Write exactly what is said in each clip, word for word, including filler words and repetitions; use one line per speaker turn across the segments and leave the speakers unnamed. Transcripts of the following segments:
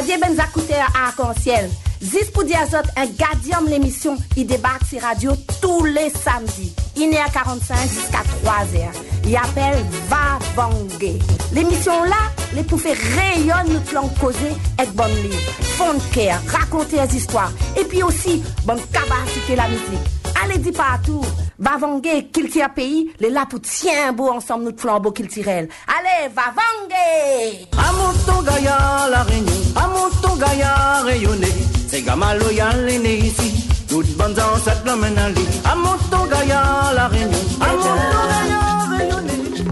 Adieu Benzakoute à Arc-en-Ciel. Zis pour dire autres, un gadium l'émission, il débarque sur radio tous les samedis. une heure quarante-cinq jusqu'à trois heures. Il appelle Va Vangé. L'émission là, les pour faire rayonner notre langue causée avec bonne livre, fond de cœur, raconter des histoires. Et puis aussi, bonne capacité la musique. Allez, dis partout. Va Vangé, qu'il tire pays, les là pour tiens beau ensemble notre flambeau qu'il tirelle. Allez, Va Vangé!
À mon ton gaillard, la réunion, à mon ton gaillard rayonné. C'est gamin loyal est né ici. Toute bonne ancêtre l'emmène à lui. À mon ton gaillard, la réunion, à mon ton gaillard rayonné.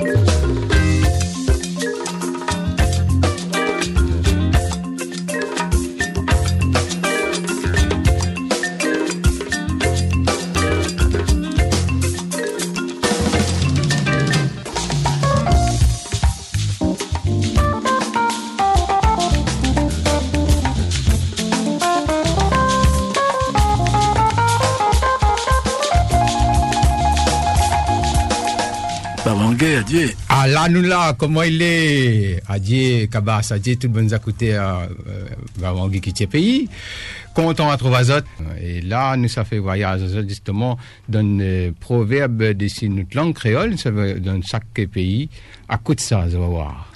Adieu.
Ah là, nous là, comment il est? Adieu, Kabas, adieu, tout le monde a écouté à Vavangé qui tient pays. Content à trouver Azot. Et là, nous, ça fait voyage, justement, dans le proverbe de notre langue créole, ça veut, dans chaque pays. À coup de ça, ça va voir.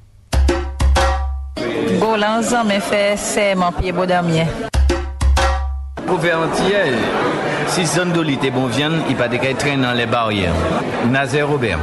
Golanzan me fait c'est mon pied beau dernier.
Proverbe entier, si zone d'olite bon viande, il pas de qu'à traîner dans les barrières. Nazaire Robert.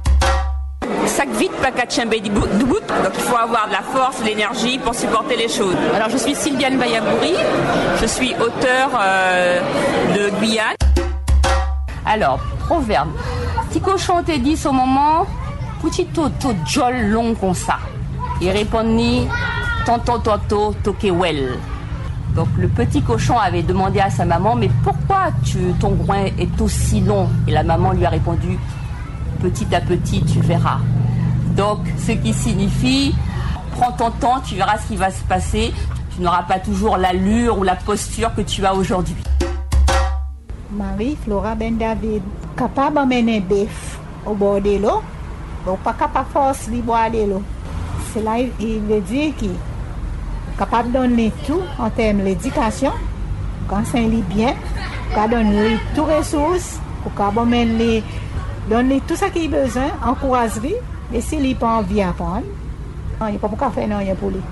Sac vite, pas qu'à chambé du bout. Donc il faut avoir de la force, de l'énergie pour supporter les choses. Alors je suis Sylviane Bayabouri, je suis auteure euh, de Guyane.
Alors, proverbe. Petit cochon te dit au moment, petit toto jol long comme ça. Il répond ni tonton toto tokewel. Donc le petit cochon avait demandé à sa maman, mais pourquoi tu, ton groin est aussi long? Et la maman lui a répondu, petit à petit tu verras. Donc ce qui signifie, prends ton temps, tu verras ce qui va se passer. Tu n'auras pas toujours l'allure ou la posture que tu as aujourd'hui.
Marie-Flora Ben David, capable d'emmener bœuf au bord de l'eau, donc pas capable de force de boire de l'eau. C'est là il veut dire qu'il est capable de donner tout en termes d'éducation, quand c'est bien, qu'il donne toutes les ressources, qu'il donne tout ce qu'il a besoin, encourager, et s'il n'a pas envie d'apprendre, il n'y a pas beaucoup à faire rien pour lui.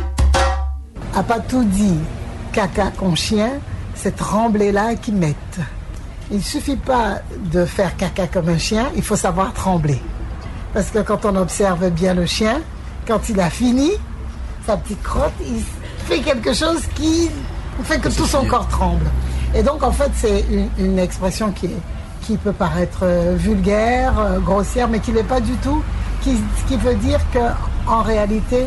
A pas tout dit, caca comme chien, c'est trembler là qui met. Il ne suffit pas de faire caca comme un chien, il faut savoir trembler. Parce que quand on observe bien le chien, quand il a fini, sa petite crotte, il fait quelque chose qui fait que tout son corps tremble. Et donc en fait c'est une, une expression qui, est, qui peut paraître vulgaire, grossière, mais qui n'est pas du tout, qui, qui veut dire qu'en réalité,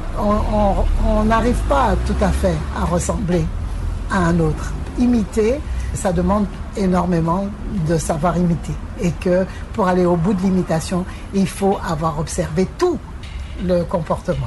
on n'arrive pas tout à fait à ressembler à un autre. Imiter, ça demande énormément de savoir imiter. Et que pour aller au bout de l'imitation, il faut avoir observé tout le comportement.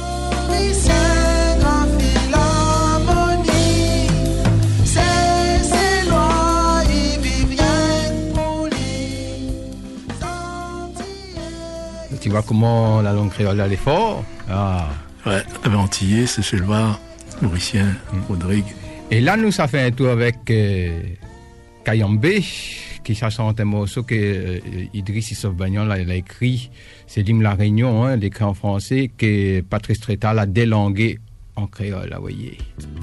Tu vois comment la langue créole elle est forte. Ah.
Ouais, antillais, c'est Chelva, Mauricien, mm. Rodrigue.
Et là, nous, ça fait un tour avec euh, Kayambe, qui chante un morceau que euh, Idriss Issov Bagnon a écrit. C'est l'hymne La Réunion, hein, écrit en français, que Patrice Trétal a délangué en créole, vous voyez.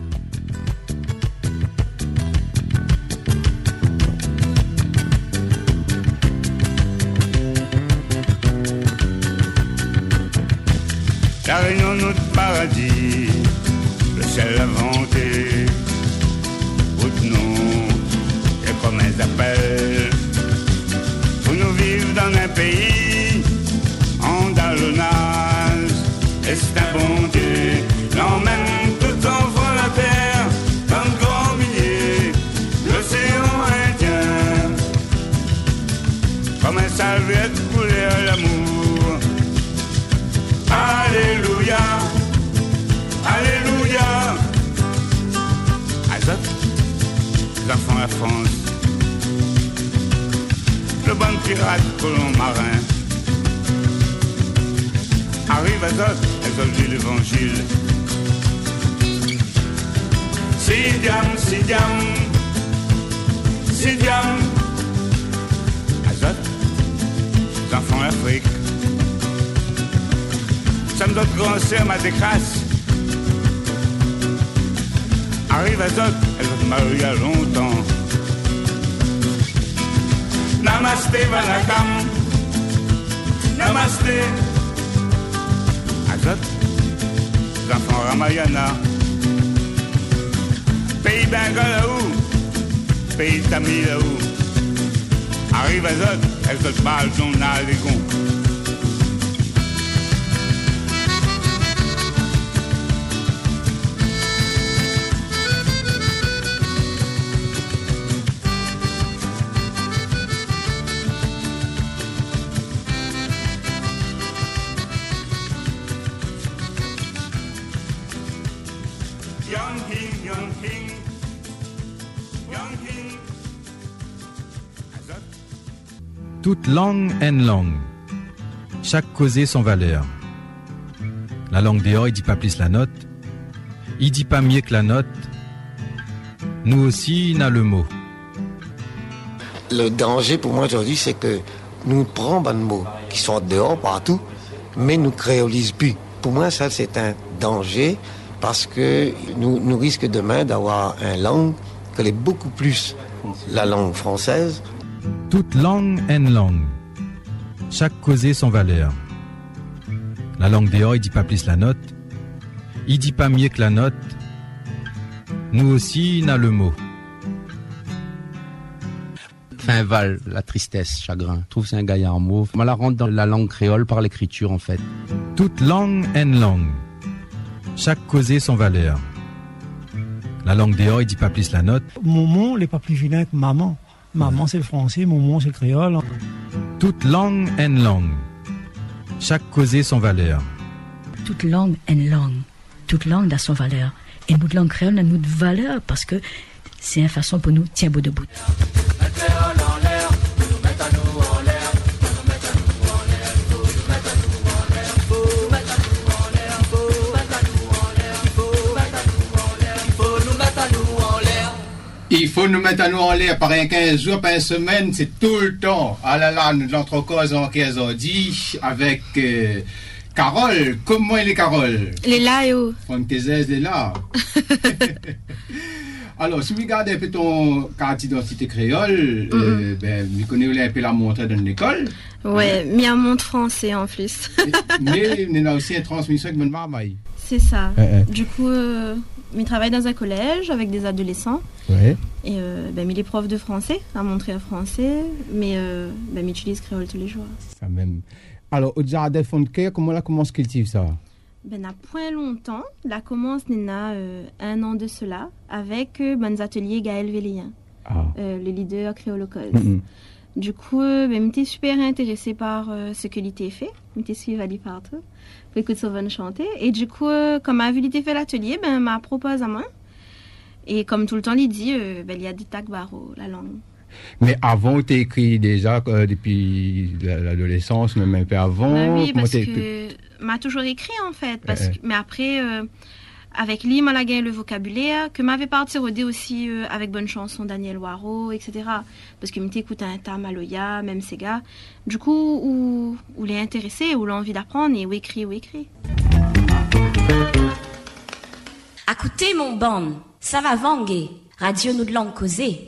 La Réunion, notre paradis, le ciel inventé, route nous, et comme elles appellent, pour nous vivre dans un pays, andalonnage, et c'est un bon Dieu, l'emmène tout enfant la terre, dans le grand millier, l'océan Indien, comme un serviette couler à l'amour. Alléluia, Alléluia. Azot, les enfants la France, le bon pirate colon marin. Arrive Azot, Azot dit l'évangile. Sidiam, Sidiam, Azot, les enfants d'Afrique. Ça me donne grand-sœur, ma décrasse. Arrive Azot, elle va te marier il y a longtemps. Namaste, Vanakam, Namaste, Azot, les enfants Ramayana. Pays Bengalaou, pays Tamilaou. Arrive Azot, elle te parle ton Nalégon.
Toute langue en langue. Chaque causé son valeur. La langue dehors, il dit pas plus la note. Il dit pas mieux que la note. Nous aussi, il a le mot.
Le danger pour moi aujourd'hui, c'est que nous prenons des mots qui sont dehors partout, mais nous créolisons plus. Pour moi, ça, c'est un danger parce que nous, nous risquons demain d'avoir une langue qui est beaucoup plus la langue française.
Toute langue en langue. Chaque causé son valeur. La langue dehors, il dit pas plus la note. Il dit pas mieux que la note. Nous aussi, il a le mot.
Fin val, la tristesse, chagrin. Je trouve que c'est un gaillard mauve. On la rentre dans la langue créole par l'écriture, en fait.
Toute langue en langue. Chaque causé son valeur. La langue dehors, il dit pas plus la note.
Maman, il n'est pas plus vilain que maman. Maman, c'est le français, maman, c'est le créole.
Toute langue en langue. Chaque causé son valeur.
Toute langue en langue. Toute langue a son valeur. Et notre langue créole a notre valeur parce que c'est une façon pour nous tiens beau debout.
Il faut nous mettre à nous en l'air par un quinze jours, par une semaine, c'est tout le temps. Ah là là, nous l'entrecose en quinze ans dix avec euh, Carole. Comment elle est Carole?
Elle est là, yo.
Fontaise, elle est là. Alors, si vous regardez un peu ton carte d'identité créole, mm-hmm. euh, ben, vous connaissez un peu la montre dans l'école.
Ouais, mais un montre français en plus.
Mais il y a aussi une transmission avec mon maman.
C'est ça.
Euh, euh.
Du coup, euh, il travaille dans un collège avec des adolescents.
Ouais.
Et euh, ben, il est prof de français, à montrer en français, mais euh, ben, il utilise créole tous les jours.
Ça même. Alors, au jardin Fontaine, comment la commence cultive ça?
Ben, n'a point longtemps. La commence n'a euh, un an de cela avec euh, ben, ateliers Gaël Véléen,
ah.
euh, le leader créolocause.
Mm-hmm.
Du coup, euh, ben, j'étais super intéressée par euh, ce que l'ité fait. J'étais suivie à lui partout. Pour écouter Sauvon chanter. Et du coup, euh, comme a vu l'ité fait l'atelier, ben, m'a proposé à moi. Et comme tout le temps, il dit, euh, ben, il y a des tacs barreaux, la langue.
Mais avant, tu écrit déjà euh, depuis l'adolescence, même un peu avant.
Ben oui, parce
t'es...
que m'a toujours écrit en fait. Parce que, mais après, euh, avec lui, m'a gagné le vocabulaire, que m'avait parti rodé aussi euh, avec bonne chanson Daniel Waro, et cetera. Parce que m'étais écouté un tas Maloya, même ces gars. Du coup, où, où l'est intéressé, où l'envie d'apprendre, et où écrit, où écrit.
Écoutez mon bon, ça va vanguer. Radio nous de langue causée.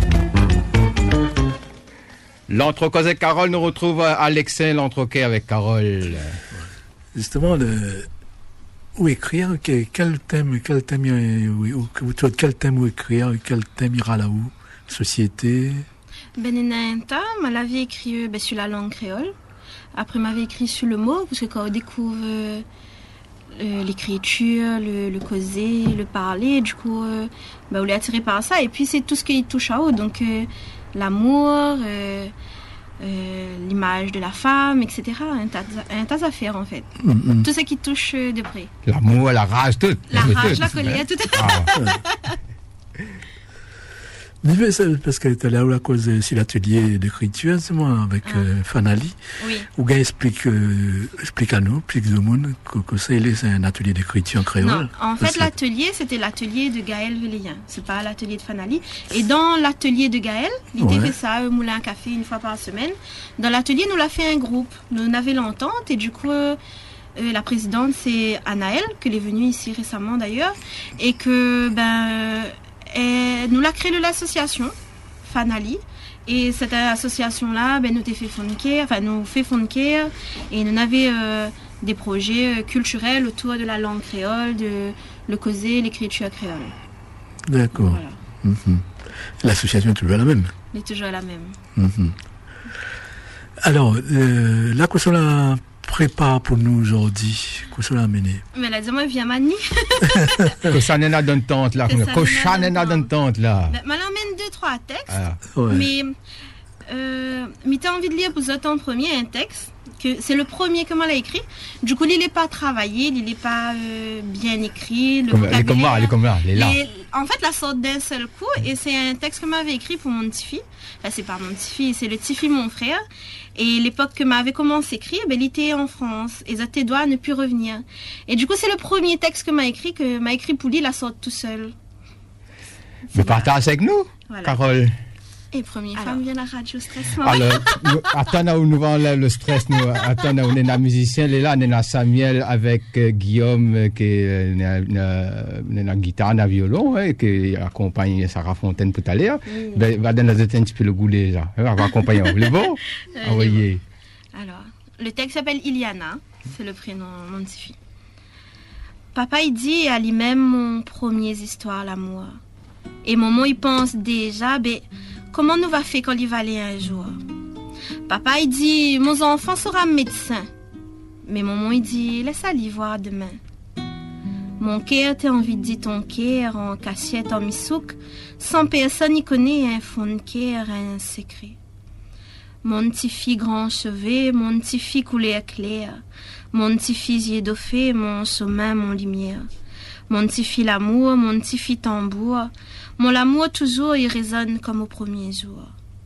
L'entrecose avec Carole nous retrouve à l'excès, l'entrequet avec Carole.
Justement, le, où écrire, quel, quel thème, quel thème, où, quel thème où écrire, quel thème ira là-haut? Société?
Ben, il y a un temps, elle avait écrit ben, sur la langue créole. Après, m'avait écrit sur le mot, parce que quand on découvre euh, euh, l'écriture, le, le causer, le parler, du coup, euh, ben, on est attiré par ça. Et puis, c'est tout ce qui touche à haut. Donc, euh, l'amour, euh, euh, l'image de la femme, et cetera. Un tas, un tas d'affaires, en fait. Mm-hmm. Tout ce qui touche euh, de près.
L'amour, la rage, tout.
La rage, la colère, tout. Ah.
Parce que tu es là où la cause c'est l'atelier d'écriture, c'est moi, avec ah. euh, Fanali.
Oui.
Où gars explique, euh, explique à nous, explique au monde que, que c'est, c'est un atelier d'écriture en créole.
Non, en fait,
parce
l'atelier, c'était l'atelier de Gaël Véléien. C'est pas l'atelier de Fanali. Et dans l'atelier de Gaël, il ouais. fait ça, au Moulin à Café, une fois par semaine. Dans l'atelier, nous l'a fait un groupe. Nous en avions l'entente et du coup, euh, Euh, la présidente, c'est Anaëlle, qui est venue ici récemment d'ailleurs, et que ben, elle, nous l'a créé de l'association Fanali. Et cette association-là, ben, nous t'ai fait fonker, enfin nous fait fonker, et nous avions euh, des projets culturels autour de la langue créole, de le causer, l'écriture créole.
D'accord. Voilà. Mm-hmm. L'association est toujours la même.
Elle est toujours la même.
Mm-hmm. Alors, euh, là, que cela prépare pour nous aujourd'hui, que cela a mené.
Mais là, dis-moi, viens mani.
Que ça n'est pas d'une tente là, que ça n'est pas d'une tente là.
Mais m'amène deux trois textes,
ah.
ouais.
mais euh, mais t'as envie de lire pour autant en premier un texte que c'est le premier que moi l'a écrit. Du coup, il n'est pas travaillé, il n'est pas euh, bien écrit. Le
comme, il est comme là, il est comme là, il est là.
Et, en fait, la sorte d'un seul coup, et c'est un texte que m'avait écrit pour mon petit-fils. Enfin, c'est pas mon petit-fils, c'est le petit-fils mon frère. Et l'époque que m'avait commencé à écrire, ben, il était en France. Et ça tes doigts ne plus revenir. Et du coup, c'est le premier texte que m'a écrit, que m'a écrit pour lui, la sorte tout seul.
Mais partage avec nous, voilà. Carole.
Et première femme vient à la radio stress.
Alors, attends, où nous enlève le stress, nous, attends, on est un musicien, là, on est un Samuel avec euh, Guillaume, euh, qui est la guitare, un violon, hein, qui accompagne Sarah Fontaine tout à l'heure. Oui. Ben, va donner un petit peu le goût déjà. On va accompagner, vous voulez bon? Envoyez.
Alors, le texte s'appelle Iliana, c'est le prénom de mon petit-fils. Papa, il dit à lui-même mon premier histoire, l'amour. Et maman, il pense déjà, ben, comment nous va faire quand il va aller un jour? Papa, il dit, mon enfant sera médecin. Mais maman, il dit, laisse aller voir demain. Mon cœur, t'as envie de dire ton cœur en cachette, en misouk, sans personne y connaît un fond de cœur, un secret. Mon petit fille grand chevet, mon petit fille couleur claire, mon petit fils yeux d'offé, mon sommeil, mon lumière. Mon petit fille l'amour, mon petit fille tambour, mon amour toujours il résonne comme au premier jour.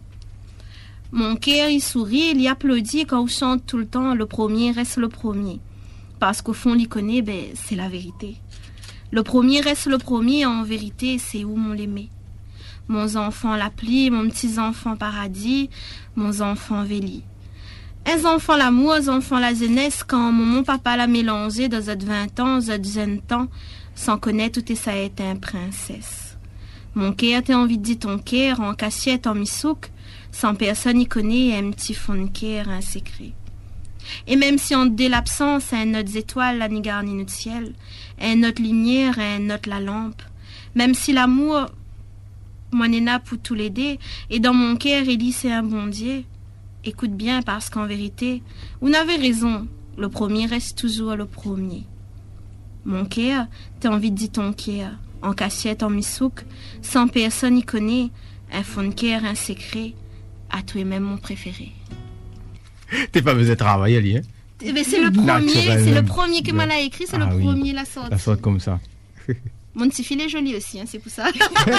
Mon cœur il sourit, il applaudit quand on chante tout le temps, le premier reste le premier. Parce qu'au fond il connaît, ben c'est la vérité. Le premier reste le premier, en vérité c'est où mon l'aimé. Mon enfant l'appli, mon petit enfant paradis, mon enfant véli. Un enfant l'amour, un enfant la jeunesse, quand mon, mon papa l'a mélangé dans cette vingt ans, cette jeune temps, sans connaître tout et ça est un princesse. Mon cœur t'as envie de dire ton cœur, en cachette, en misouk, sans personne y connaît, un petit fond de cœur, un secret. Et même si on dé l'absence, un autre étoile, la nigarde ni notre ciel, un autre lumière, un autre la lampe, même si l'amour, moi n'est pour tous les dés, et dans mon cœur, il dit c'est un bon Dieu. Écoute bien, parce qu'en vérité, vous n'avez raison, le premier reste toujours le premier. Mon cœur, t'as envie de dire ton cœur, en cachette, en misouk, sans personne y connaît, un fond de cœur, un secret, à toi et même mon préféré.
T'es pas besoin de travailler, lui, hein?
Mais c'est le premier, c'est le premier que moi l'a écrit, c'est ah, le premier oui. la sorte.
La sorte comme ça.
Mon petit filet est joli aussi, hein, c'est pour ça.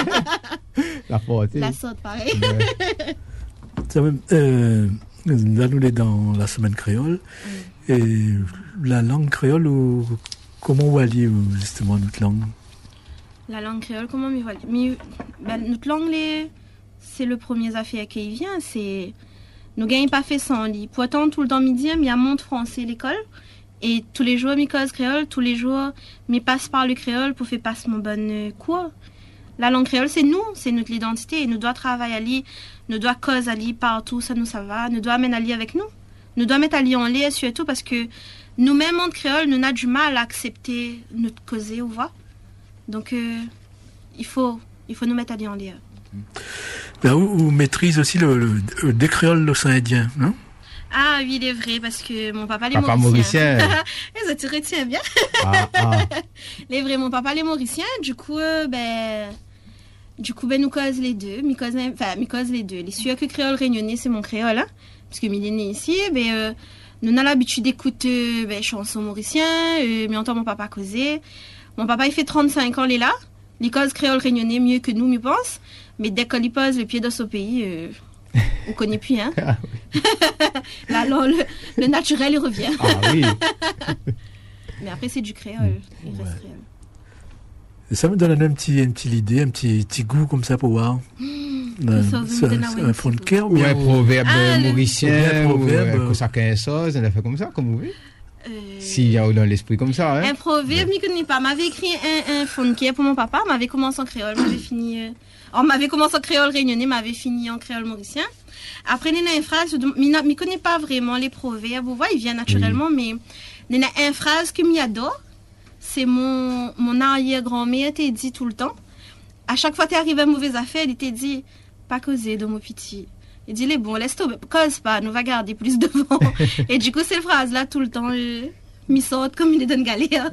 La sorte.
La sorte, pareil.
Ouais. Euh, là, nous sommes dans la semaine créole. Mm. Et la langue créole, ou, comment on allie justement notre langue?
La langue créole, comment on allie ben, notre langue, les, c'est le premier affaire qui vient. C'est, nous gagnons pas fait sans lit. Pourtant, tout le temps midi, il y a monde français à l'école. Et tous les jours, je cause créole. Tous les jours, je passe par le créole pour faire passer mon bon cours. La langue créole, c'est nous, c'est notre identité. Et nous doit travailler à l'y, nous doit cause à l'y partout, ça nous ça va. Nous doit amener à l'y avec nous. Nous doit mettre à l'y en lait, surtout parce que nous-mêmes, en créole, nous avons du mal à accepter notre causer, ou voix. Donc, euh, il faut, il faut nous mettre à l'y en lait.
Ben, vous, vous maîtrisez aussi le, le, le décréole l'océan-indien, non?
Ah oui, il est vrai, parce que mon papa, les
papa
mauricien.
mauricien.
Ça te retient bien.
Ah, ah.
Il est vrai, mon papa, les mauricien. Du coup, euh, ben, du coup, ben, nous cause les deux. Nous cause, enfin, nous cause les deux. Les sûr que créole réunionnais, c'est mon créole, hein, parce que il est né ici. Ben, euh, nous avons l'habitude d'écouter, ben, chansons mauriciens. Euh, mais entend mon papa causer. Mon papa, il fait trente-cinq ans, il est là. L'école créole réunionnais mieux que nous, je pense. Mais dès qu'on y pose le pied dans ce pays, euh, on ne connaît plus. Hein? Ah, oui. Là, là, le, le naturel, il revient.
Ah oui.
Mais après, c'est du créole. Il reste
Ouais.
créole.
Et ça me donne un petit, une petite idée, un petit, petit goût comme ça pour voir.
Mmh,
un,
ça,
ça,
ça,
un, un fond de cœur
Ou un proverbe
Ah, le-
mauricien,
Ou
ou
bien un proverbe.
un cosaquin sauce, on a fait comme ça, comme vous voulez.
Euh,
S'il y a dans l'esprit comme ça, hein.
Un proverbe, je ne connais pas. M'avait écrit un, un funky pour mon papa, m'avait commencé en créole, m'avait fini. Euh... On m'avait commencé en créole réunionnais, m'avait fini en créole mauricien. Après, il y a une phrase, je ne connais pas vraiment les proverbes, vous voyez, il vient naturellement, oui. Mais il y a une phrase que j'adore. C'est mon, mon arrière-grand-mère t'a dit tout le temps. À chaque fois que tu arrives à une mauvaise affaire, il t'a dit pas causer de mon petit. Il dit les bon, laisse tomber, cause pas, nous va garder plus devant. Et du coup, cette phrase-là, tout le temps, euh, m'y saute comme il est d'une galère.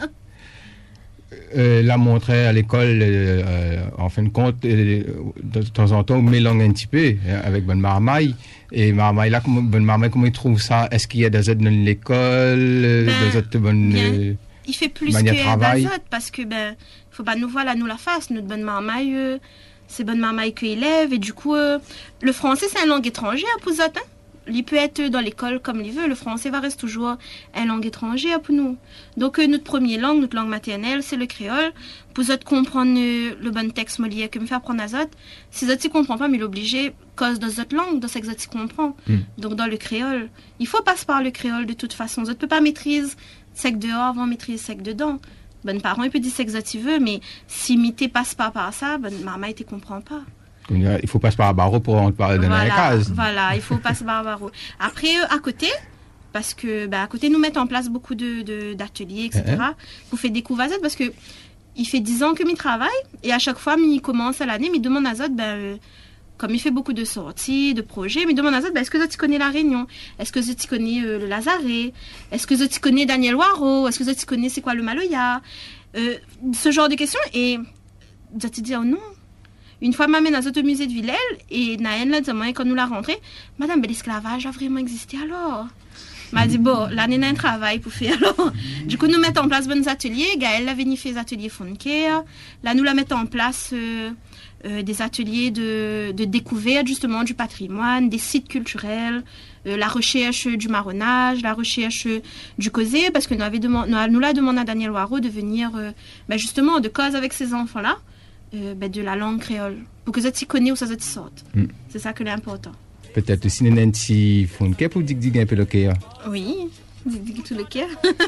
Euh, la montrer à l'école, euh, euh, en fin de compte, euh, de temps en temps, on mélange un petit peu euh, avec Bonne Marmaille. Et Marmaille, là, comment, Bonne Marmaille, comment il trouve ça? Est-ce qu'il y a des autres dans l'école, euh,
Ben,
des autres bonnes.
Euh, il fait plus
manière
que
de travail.
d'azote parce que, ben, faut pas nous voir là, nous la face. Notre Bonne Marmaille, euh, c'est Bonne Marmaille que élève. Et du coup, euh, le français, c'est une langue étrangère pour eux, hein. Il peut être dans l'école comme il veut. Le français va rester toujours une langue étrangère pour nous. Donc, euh, notre première langue, notre langue maternelle, c'est le créole. Pour eux comprendre euh, le bon texte molière que me fait apprendre à eux, si eux ne comprennent pas, mais l'obliger, cause dans notre langue, dans ce que eux comprennent. Mm. Donc, dans le créole, il faut passer par le créole de toute façon. Eux ne peuvent pas maîtriser sec dehors avant maîtriser sec dedans. Bon parent, il peut dire ce que tu veux, mais si mité passe pas par ça, bonne maman, il ne comprend pas.
Il faut passer par un barreau pour en parler dans
voilà,
la case.
Voilà, il faut passer par un barreau. Après, euh, à côté, parce que bah, à côté, nous mettons en place beaucoup de, de, d'ateliers, et cetera. Uh-huh. Pour faire découvrir Azot, parce que il fait dix ans que il travaille, et à chaque fois, il commence à l'année, il demande à Azot, ben, euh, comme il fait beaucoup de sorties, de projets, il demande à Azot, ben, est-ce que tu connais La Réunion? Est-ce que tu connais euh, le Lazaret? Est-ce que tu connais Daniel Waro? Est-ce que tu connais c'est quoi le Maloya? euh, Ce genre de questions, et tu te dis, oh non. Une fois, m'amène à ce musée de Villèle et Naël l'a dit, quand nous l'a rentré, madame, ben, l'esclavage a vraiment existé alors. M'a dit, bon, là, on a un travail pour faire alors. Du coup, nous mettons en place bons ateliers. Gaëlle a venu faire des ateliers Fonker. Là, nous la mettons en place euh, euh, des ateliers de, de découverte, justement, du patrimoine, des sites culturels, euh, la recherche du marronnage, la recherche du causé, parce que nous, avait demandé, nous, nous l'a demandé à Daniel Waro de venir, euh, ben, justement, de cause avec ces enfants-là. Euh, ben, de la langue créole pour que ça t'y connaisse ou ça t'y sorte. Mm. C'est ça que l'important.
Peut-être aussi un petit fonke pour dire dire un peu le cœur.
Oui, dire tout le cœur.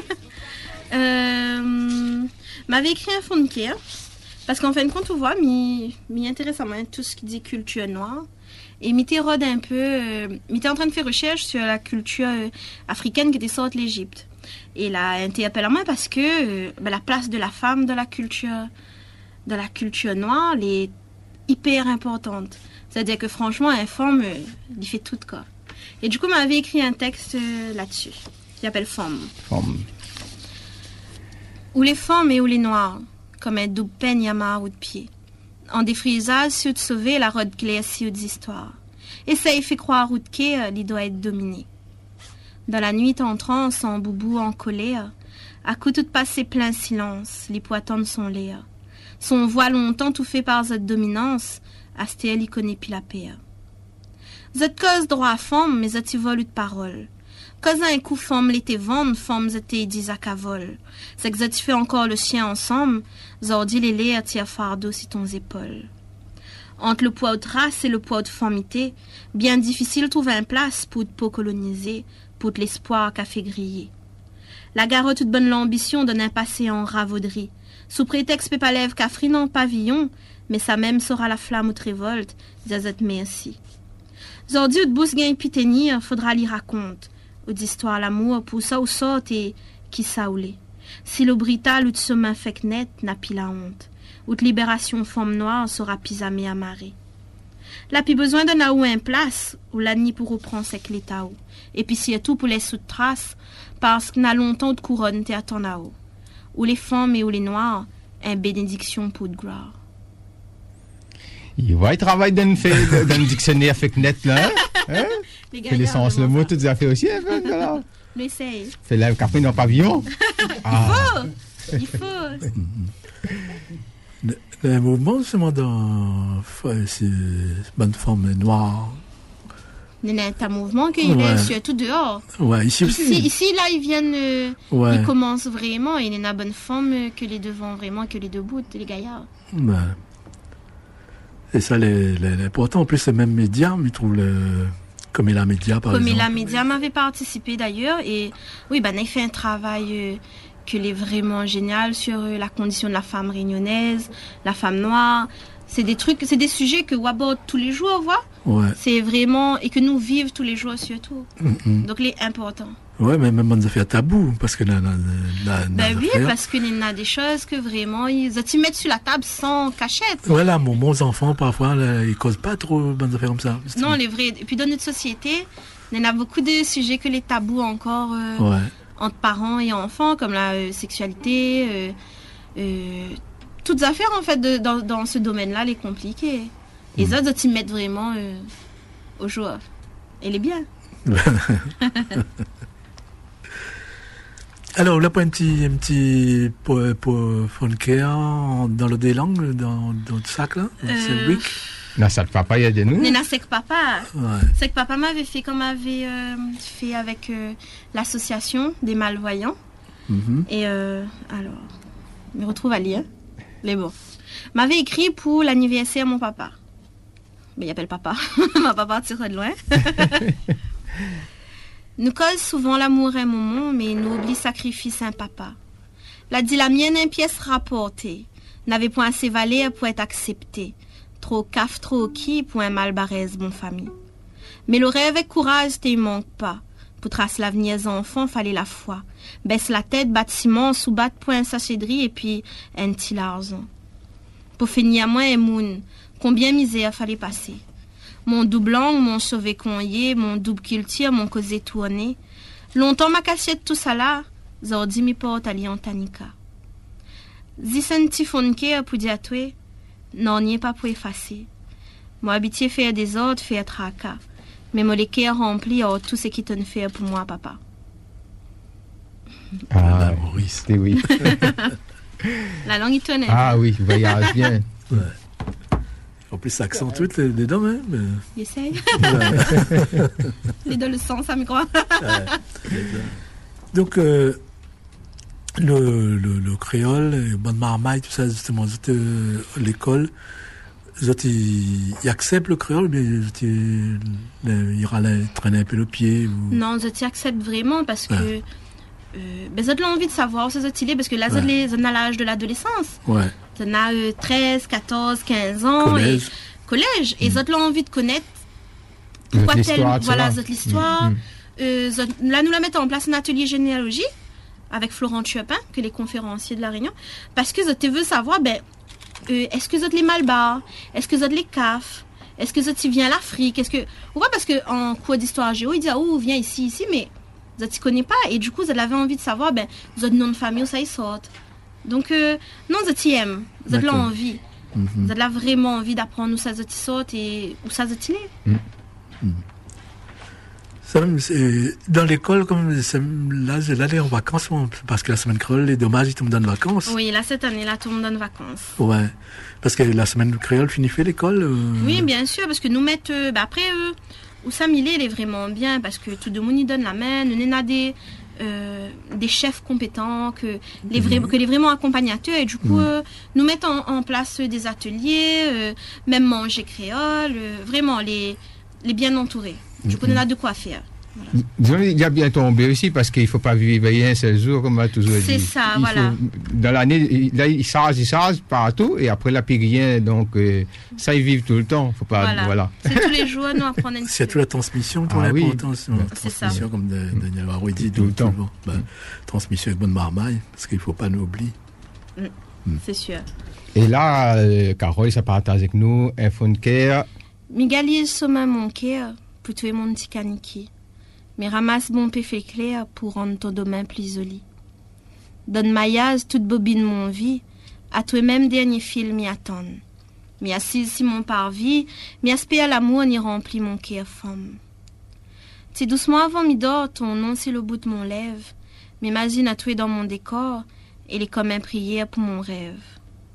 euh, m'avait écrit un fonke parce qu'en fin de compte, on voit, m'y intéresse à moi tout ce qui dit culture noire et m'y t'érode un peu. Euh, m'y t'es en train de faire recherche sur la culture euh, africaine qui était sortie de l'Égypte. Et là, interpelle à moi parce que euh, ben, la place de la femme dans la culture de la culture noire, elle est hyper importante. C'est-à-dire que franchement, un femme, euh, il fait tout quoi. Et du coup, m'avait écrit un texte euh, là-dessus, qui s'appelle Femme.
Femme.
Où les femmes et où les noirs, comme un double peigne yama ou de pied. En défrisage, si de sauver la rode claire si des histoires. Et ça y fait croire ou de quai, euh, il doit être dominé. Dans la nuit entrant, sans boubou en colère, à coup tout passé plein silence, les poitons sont lairs. Son voix longtemps tout fait par cette dominance, Astéel y connaît plus la paix. Cette cause droit à femme, mais cette vole de parole. Cause un coup femme l'été vendre, femme c'était dis à cavole. C'est que tu fais encore le chien ensemble, zordi les lait à tire fardeau si ton épaule. Entre le poids de race et le poids de famité, bien difficile de trouver un place pour te peau colonisée, pour te l'espoir qu'a fait griller. La garotte toute bonne l'ambition donne un passé en ravauderie. Sous prétexte peut pas lève qu'à en pavillon, mais ça même sera la flamme ou te révolte, zazette merci. Zordi ou de bousse gain piténir, faudra l'y raconte, ou d'histoire l'amour, pour ça ou sorte et qui saoulé. Si le brital ou de chemin fait net n'a pi la honte, ou de libération femme noire sera pisamé à marée. Là pi besoin d'un aou un place, ou la ni pour reprendre sec l'état ou, et puis si tout pour les sous de traces, parce que n'a longtemps de couronne t'es à ton aou. Ou les femmes et ou les noirs, une bénédiction pour de gloire.
Il va y travailler dans le dictionnaire avec net là. Hein? Les gars, l'essence, le mot, tout ça fait aussi. Voilà.
L'essaye.
C'est là qu'après dans le pavillon.
Il faut. Il faut.
Le, le mouvement, justement, dans c'est bonne forme noire.
Il y a un mouvement qu'il
Ouais.
est surtout dehors.
Ouais, ici aussi.
Ici, ici, là, ils viennent, euh,
Ouais.
ils commencent vraiment, et il y en a bonne forme euh, que les devants, vraiment, que les debout, les gaillards.
Ouais. Et ça, les- les- l'important, en plus, c'est même média, ils trouvent le. Comme il a média, par
Comme
exemple.
la média m'avait participé d'ailleurs, et oui, ben, il fait un travail euh, que est vraiment génial sur euh, la condition de la femme réunionnaise, la femme noire. C'est des trucs, c'est des sujets que on aborde tous les jours, vois.
Ouais.
C'est vraiment, et que nous vivons tous les jours surtout.
Mm-mm.
Donc, il est important.
Ouais, mais même on a fait un tabou, parce que là, là, là,
Ben
là,
oui,
affaire.
parce qu'il y en a des choses que vraiment, ils ils mettent sur la table sans cachette.
Ouais, là, mon, mon enfant, parfois, là, ils causent pas trop bonnes affaires comme ça.
Non, les vrais. Et puis dans notre société, il y en a beaucoup de sujets que les tabous encore euh,
Ouais.
entre parents et enfants, comme la euh, sexualité, euh, euh, toutes affaires en fait de- dans, dans ce domaine-là, les compliquées. Et les autres, ils mettent vraiment euh, au jour. Et les bien.
Alors, là, pas un petit, un petit pour, pour Fonker dans le des langues, dans, dans le sac, là,
Euh,
c'est Rick.
Là, ça le papa, il y a des nous.
Nena Sec Papa.
Ouais.
Sec Papa m'avait fait comme avait euh, fait avec euh, l'association des malvoyants.
Mhm.
Et euh, alors, je me retrouve à lire. Mais bon. M'avait écrit pour l'anniversaire de mon papa. Mais il appelle papa. Ma papa tire de loin. Nous cause souvent l'amour un moment, mais nous oublie sacrifice un papa. La dit la mienne un pièce rapportée. N'avait point assez valeur pour être acceptée. Trop caf, trop qui pour un mal barès, bon famille. Mais le rêve et courage t'y manque pas. Pour tracer l'avenir des enfants, fallait la foi. Baisse la tête, bâtiment, sous batte point un sachet de riz et puis un petit l'argent. Pour finir moi et moun, combien misère fallait passer. Mon double langue, mon sauvé conyer, mon double culture, mon causé tourné. Longtemps ma cachette tout ça là, zordi mi porte ali en tanika. Zisen tifonke pour dire toi, non n'y est pas pour effacer. Moi habitué faire des ordres, faire tracas. Mais mon cœur rempli de tout ce qui t'en fait pour moi, papa.
Ah, Maurice, c'était oui.
La langue, il tenait.
Ah oui, voyage bien.
Ouais. En plus, ça accentue les, les dents, hein. Mais...
Il essaye.
Ouais.
Les deux le sens, ça me croit.
Ouais. Donc, euh, le, le, le créole, les bonnes marmailles, tout ça, justement, c'était, euh, l'école, ils, ils, ils acceptent le créole, mais ils, ils, ils râlent, traînent un peu le pied. Ou...
Non, je t'y accepte vraiment parce que
Ouais.
euh, ben, j'ai envie de savoir ce que c'est parce que là,
Ouais.
j'ai les- à l'âge de l'adolescence.
Ouais.
J'en a euh, treize, quatorze, quinze ans.
Collège.
Et, collège. Et j'ai envie de connaître
Notre
pourquoi
histoire,
tel,
tu
voilà,
vois.
cette l'histoire.
Mm, mm.
Euh, zot- là, nous la mettons en place un atelier généalogie avec Florent Chopin, que les conférenciers de la Réunion, parce que je veux savoir, ben, euh, est-ce que vous êtes les Malbars, est-ce que vous êtes les C A F, est-ce que vous êtes vient l'Afrique, est-ce que, on voit parce que en cours d'histoire géo, il dit ah, oh, viens ici, ici, mais vous ne connaissez pas, et du coup, vous avez envie de savoir, ben, vous êtes nom de famille où ça y sort. Donc, euh, non, vous aime, vous avez
D'accord.
l'envie,
Mhm.
vous avez vraiment envie d'apprendre où ça y sort et où ça y est.
Ça, c'est- dans l'école, comme c'est- là, j'ai- là, les en vacances, moi, parce que la semaine créole, les dommages, ils tombent dans les vacances.
Oui, là, cette année, là, tout le monde donne vacances.
Ouais. Parce que la semaine créole finit fait l'école. euh,
Oui, bien sûr, parce que nous mettons... euh, bah après, euh, Oussam Milé, il est vraiment bien, parce que tout le monde y donne la main. Nous avons des, euh, des chefs compétents, que les, vrais, que les vraiment accompagnateurs. Et du coup,
Mhm.
euh, nous mettons en, en place euh, des ateliers, euh, même manger créole, euh, vraiment, les, les bien entourés. Du coup,
Mhm.
on a de quoi faire.
Disons, il a bien tombé aussi parce qu'il ne faut pas vivre un seul jour, comme on a toujours dit.
C'est ça,
Il
voilà.
faut- dans l'année, il- là, il charge, il charge partout et après, il n'a plus rien. Donc, euh, ça, ils vivent tout le temps. Faut pas,
Voilà.
voilà.
C'est tous les jours, nous apprenons un petit
C'est
peu.
toute la transmission, pour
Ah oui.
l'importance. Ouais,
C'est ça.
transmission, comme de- Daniel Barou dit,
Tout le temps.
Bah, transmission avec bonne marmaille, parce qu'il ne faut pas nous oublier.
Mm. C'est sûr.
Et là, euh, Carole, ça partage avec nous un phone care.
Migalise sommet mon cœur pour tuer mon petit caniki. Mais ramasse bon péfé clair pour rendre ton domaine plus joli. Donne maillage toute bobine mon vie, à toi même dernier fil m'y attendre. M'y assise si mon parvis, m'y aspect à l'amour n'y remplit mon cœur femme. Si doucement avant m'y dort, ton nom c'est le bout de mon lèvre, m'imagine à toi dans mon décor, et les comme un prière pour mon rêve.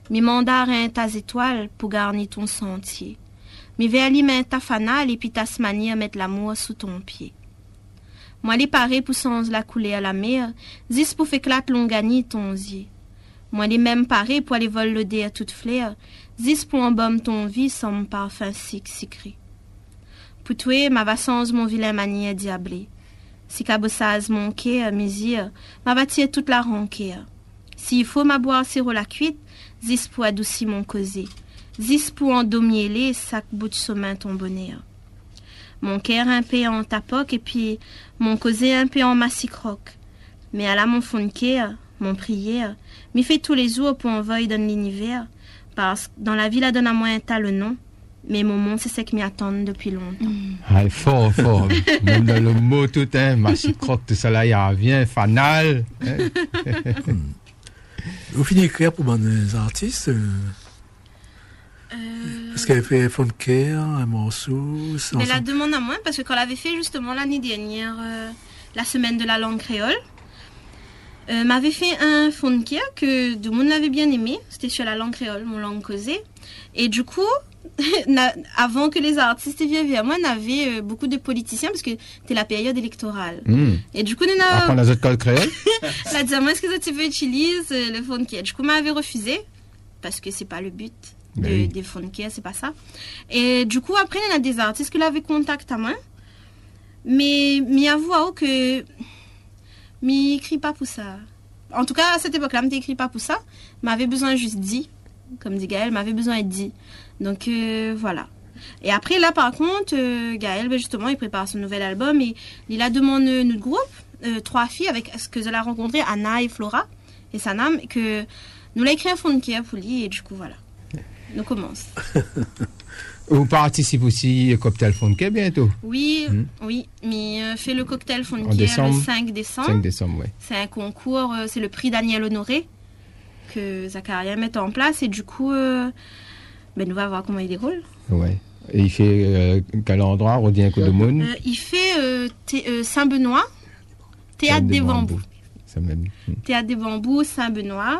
Mi mandarin tas étoiles pour garnir ton sentier. Mi verlimen ta fanal et puis ta smanie à mettre l'amour sous ton pied. Moi les parés pour sans la couler à la mer, zis pour féclate l'on gagner ton zier. Moi les mêmes parés pour aller voler le dé à toute flair, zis pour embaume ton vie sans mon parfum sic sicré. Pour toi, ma va sans mon vilain manière diablé. Si cabossaz mon quai à misir, ma va tirer toute la ranquère. S'il faut ma boire sirop la cuite, zis pour adoucir mon causé. Zis pour endommier les sac bout de sommeil ton bonheur. Mon cœur un peu en tapoc et puis mon causé un peu en massicroc. Mais à la mon fond de cœur, mon prière, m'y fait tous les jours pour envoyer dans l'univers, parce que dans la vie la donne à moi un tas le nom, mais mon monde c'est ce qui m'y attendent depuis longtemps. Mm.
Ah, fort, fort. Même dans le mot tout, hein, massicroc, tout ça là, il y a bien, fanal. Hein?
Vous finissez d'écrire pour des artistes euh...
Euh...
Parce qu'elle fait Funker, un morceau.
Mais la demande à moi, parce que quand elle avait fait justement l'année dernière, euh, la semaine de la langue créole, euh, m'avait fait un Funker que tout le monde l'avait bien aimé. C'était sur la langue créole, mon langue causée. Et du coup, avant que les artistes viennent vers moi, on avait euh, beaucoup de politiciens parce que c'était la période électorale.
Mmh.
Et du coup, on a.
Apprendre les autres créoles.
Elle a dit à moi, est-ce que tu veux utiliser le Funker? Du coup, m'avait refusé parce que c'est pas le but. De, oui. Des funkiers, c'est pas ça. Et du coup, après, il y a des artistes qui l'avaient contacté à moi. Mais, mais avoue que, mais écrit pas pour ça. En tout cas, à cette époque-là, je n'écris pas pour ça. M'avait besoin juste dit, comme dit Gaël, m'avait besoin d'être dit. Donc, euh, voilà. Et après, là, par contre, euh, Gaël, ben, justement, il prépare son nouvel album et il a demandé notre groupe, euh, trois filles, avec ce que je l'ai rencontré, Anna et Flora, et Sanam, que nous l'avons écrit un funkier pour lui, et du coup, voilà. Nous commence.
Vous participez aussi au cocktail Funker bientôt?
Oui, mmh. oui, mais euh, fait le cocktail Funker le cinq décembre.
cinq décembre, oui.
C'est un concours, euh, c'est le prix Daniel Honoré que Zacharia met en place et du coup, euh, ben, nous allons voir comment il déroule.
Oui. Et il fait euh, quel endroit, Rodien Codemoun?
euh, Il fait euh, euh, Saint-Benoît, Théâtre des, des Bambous. Bambous.
Ça même. Mmh.
Théâtre des Bambous, Saint-Benoît.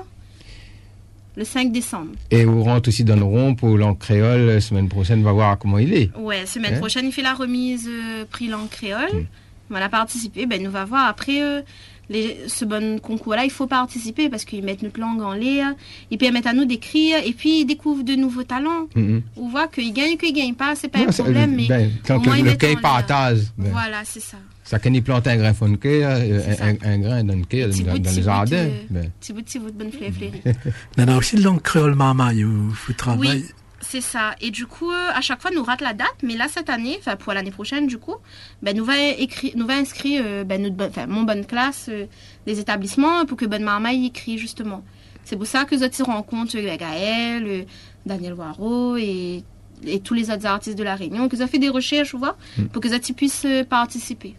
Le cinq décembre.
Et vous rentrez aussi dans le rond pour langue créole. La semaine prochaine, on va voir comment il est.
Ouais, semaine hein? prochaine, il fait la remise euh, prix langue créole. Mm. On va participer. Ben, nous va voir. Après, euh, les, ce bon concours-là, il faut participer parce qu'ils mettent notre langue en l'air. Ils permettent à nous d'écrire. Et puis, ils découvrent de nouveaux talents. Mm-hmm. On voit qu'ils gagnent ou qu'ils ne gagnent pas. C'est pas non, un problème. Mais
ben, quand
au moins,
le quai partage.
Ben. Voilà, c'est ça.
Ça quand il plante un grain funker, un, un, un grain d'un quai dans, dans, dans les jardins.
Petit bout, petit bout de bonne fleur fleurie.
Il y en a aussi de langue créole mamaï où vous travaillez.
Oui, c'est ça. Et du coup, euh, à chaque fois, nous rate la date. Mais là, cette année, enfin pour l'année prochaine, du coup, ben, nous va écrire, nous va inscrire euh, ben, notre, enfin, mon bonne classe euh, des établissements pour que bonne mamaï écrit justement. C'est pour ça que nous rencontrent euh, Gaël, euh, Daniel Waro et, et tous les autres artistes de la Réunion, que nous avons fait des recherches, vous voyez, mm. pour que nous puissent euh, participer.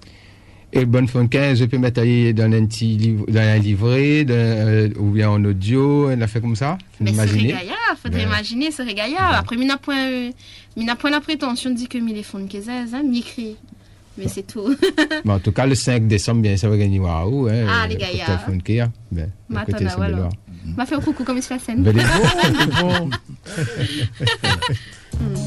Et bonne Funker, je peux mettre dans un petit livre, dans un livret, dans, euh, ou bien en audio, elle a fait comme ça.
Mais c'est régaillard, faudrait ben. imaginer, c'est régaillard. Ben. Après, mina point, euh, mina point la prétention de dire que mes Funker, hein, m'écrit. Mais ben. c'est tout.
Bon, en tout cas, le cinq décembre, bien, ça va gagner waouh, hein.
Ah, les gaillards.
Funker, ben.
Maintenant, voilà. M'a fait un coucou comme il se fait la scène.
Ben, c'est bon, c'est bon.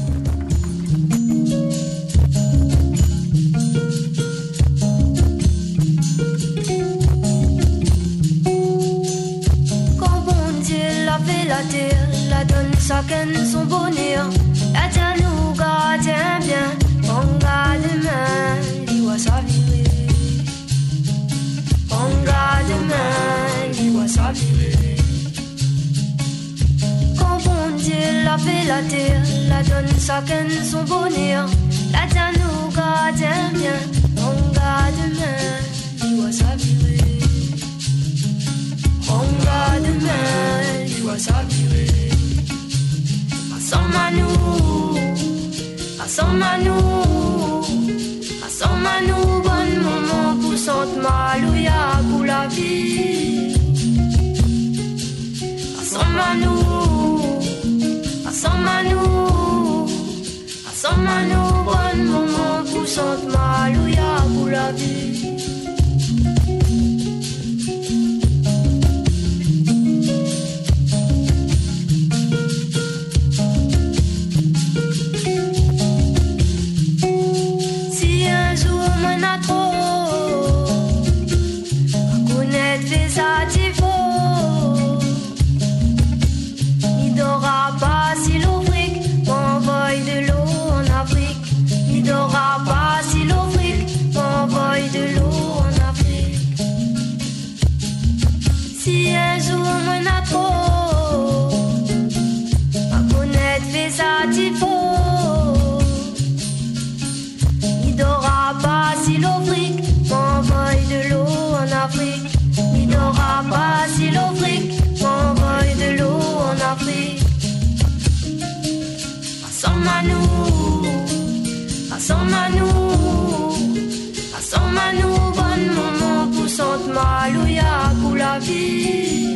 La terre, la donne chacun son bonheur. La terre nous garde bien, on garde main, il va s'avirer. On garde main, il va s'avirer. Quand bon Dieu l'a fait la terre, la donne chacun son bonheur. La terre nous garde bien, on garde main, il va s'avirer. On garde main, il va s'avirer. Ensemble à nous, ensemble à nous, ensemble à nous, bon moment pour Sainte Malouya pour la vie. Ensemble à nous, ensemble à nous, ensemble à nous, bon moment pour Sainte Malouya pour la vie. si l'Afrique m'envoie de l'eau en Afrique. Il n'aura pas si l'Afrique m'envoie de l'eau en Afrique. Passons à nous, passons à nous, passons à nous, bon moment pour Sainte Malouya pour la vie.